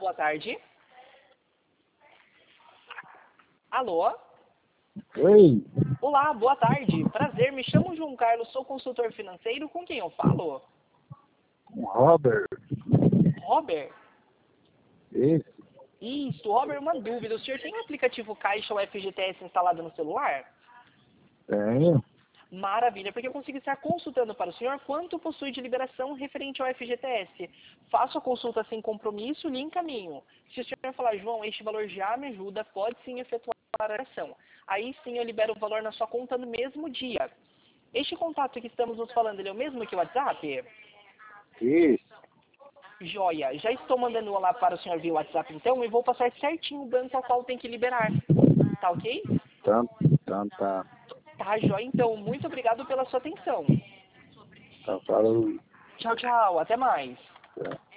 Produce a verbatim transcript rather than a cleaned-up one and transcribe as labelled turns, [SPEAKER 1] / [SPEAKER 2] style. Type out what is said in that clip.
[SPEAKER 1] boa tarde. Alô?
[SPEAKER 2] Oi,
[SPEAKER 1] Olá, boa tarde. Prazer, me chamo João Carlos, sou consultor financeiro. Com quem eu falo?
[SPEAKER 2] um Robert.
[SPEAKER 1] Robert?
[SPEAKER 2] Esse?
[SPEAKER 1] Isso, Robert, uma dúvida. O senhor tem o aplicativo Caixa ou F G T S instalado no celular?
[SPEAKER 2] Tenho.
[SPEAKER 1] Maravilha, porque eu consigo estar consultando para o senhor quanto possui de liberação referente ao F G T S. Faço a consulta sem compromisso e lhe encaminho. Se o senhor falar, João, este valor já me ajuda, pode sim efetuar a liberação. Aí sim eu libero o valor na sua conta no mesmo dia. Este contato que estamos nos falando, ele é o mesmo que o WhatsApp?
[SPEAKER 2] Isso.
[SPEAKER 1] Joia, já estou mandando um olá para o senhor via WhatsApp então e vou passar certinho o banco ao qual tem que liberar. Tá ok?
[SPEAKER 2] Então, então tá.
[SPEAKER 1] Tá, joia. Então, muito obrigado pela sua atenção.
[SPEAKER 2] Tá, falou.
[SPEAKER 1] Tchau, tchau. Até mais.
[SPEAKER 2] Tá.